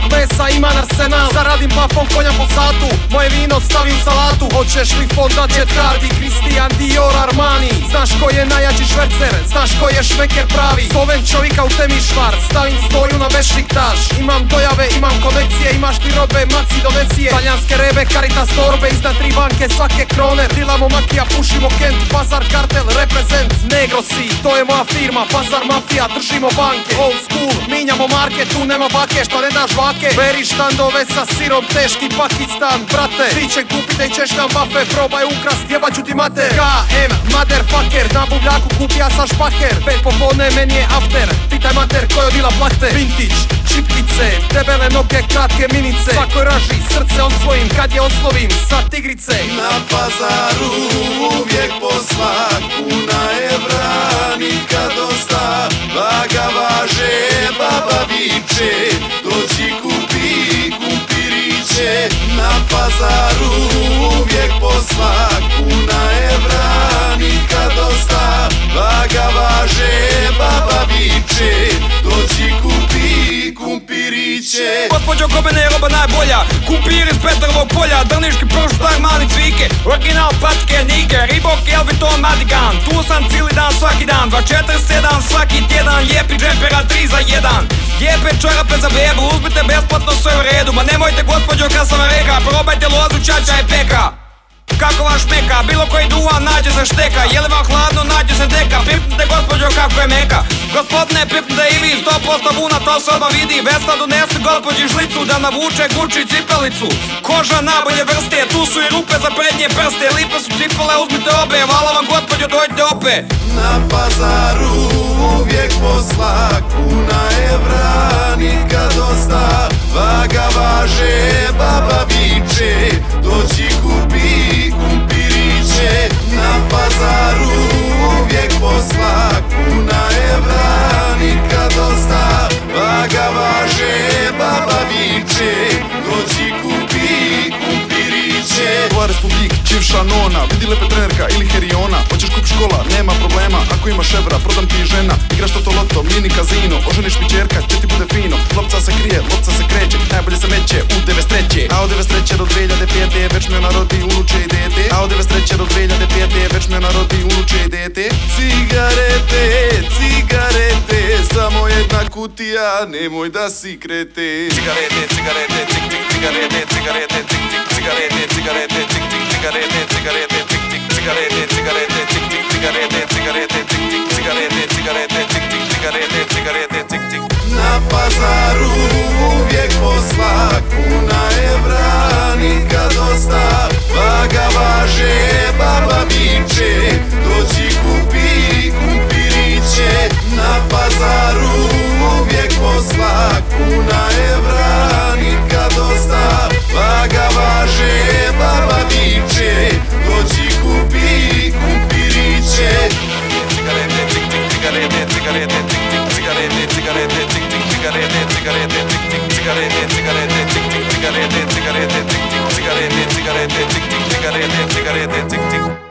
Mog mesa imam arsenal, zaradim bafom konja po satu, moje vino stavim salatu. Hoćeš li fonda Jet Hardy, Christian Dior, Armani? Znaš ko je najjači švercer, znaš ko je šmeker pravi? Zovem čovjeka u Temišvar, stavim stoju na Bešiktaš. Imam dojave, imam konekcije, imaš ti robe, maci donecije. Talijanske rebe, Caritas torbe, iznad 3 banke svake kroner. Dilamo makija, pušimo Kent, Pazar kartel, reprezent. Negro si, to je moja firma, Pazar mafija, držimo banke. Old school, minjamo marke, tu nema bake, šta ne daš vake? Beri štandove sa sirom, teški Pakistan, brate. Ti će kupite i češ nam bafe, probaj ukrast, jebat ću ti mater. KM, motherfucker, na buvljaku kupija sam špaher. 5 popodne, meni je after, pitaj mater ko je odila plahte. Vintage, čipkice, debele noge, kratke minice. Svakoj raži, srce osvojim, kad je oslovim, sa tigrice. Na pazaru uvijek posla, kuna evra, nikad dosta. Vaga važe, baba viče, dođi kupi kumpiriće. Na pazaru uvijek posla, kuna evra, nikad dosta. Vaga važe, baba viče, dođi kupi kumpiriće. Gospođo Kobene je roba najbolja, kumpir iz Petrovog polja, drniški prštar, mali cvike, original patike, nike, Reebok, Elviton, Madigan. Tu sam cijeli dan, svaki dan, 24/7, svaki tjedan, lijepi džempera 3 za 1. Lijepe čarape za bebu, uzmite besplatno, sve u redu. Ma nemojte gospođo kad sam reka, probajte lozu, čača i peka. Kako vam šmeka, bilo koji duvan nađe se šteka. Je li vam hladno, nađe se deka. Pipnite gospođo kako je meka. Gospodine, pipnite i vi, 100% vuna, to se odmah vidi. Vesna donesi gospođi šlicu da navuče Gucci cipelicu. Koža najbolje vrste, tu su i rupe za prednje prste. Lipe su cipele, uzmite obe, hvala vam gospođo, dođite opet. Na pazaru uvijek posla, kuna evra, nikad dosta. Vaga važe, baba viče, dođi kupi kumpiriće. Na pazaru uvijek posla, kuna evra, nikad dosta. Vaga važe, baba viče, dođi kupi kumpiriće. Ova Republik, čivša nona, vidi lepe trenerka ili heriona. Hoćeš kup škola, nema problema, ako imaš evra, prodam ti žena. Igraš toto loto, mini kazino, oženiš mi čerka, će ti bude fino. Lopca se krije, lopca se kreće, najbolje se meće u 93. A od 93 do 2005 već me narodi unuče i dete. A od 93 do 2005 već me narodi unuče i dete. Cigarete, cigarete, samo jedna kutija, nemoj da si krete. Cigarete, cigarete, cik cik, cigarete, cigarete, cik cik, cigarete, cigarete, cik cik, cigarete, cigarete, cik cik, cigarete, cigarete, cik cik, cigarete, cigarete, cik cik, cigarete, cigarete, cik cik, cigarete, cigarete, cik cik. Na pazaru uvijek posla, kuna evra, nikad dosta. Vaga važe, baba viče, dođi kupi kumpiriće. Na pazaru uvijek posla, kuna evra, nikad dosta. Vaga važe, baba viče, dođi kupi kumpiriće. Cigarete, cik cik, cigarete, cigarete, cik cik, cigarete, cigarete, cik cik, cigarete, cigarete, cik cik, cigarete, cigarete, cik cik, cigarete, cigarete, cik cik, cigarete, cigarete, cik cik, cigarete, cigarete, cik cik.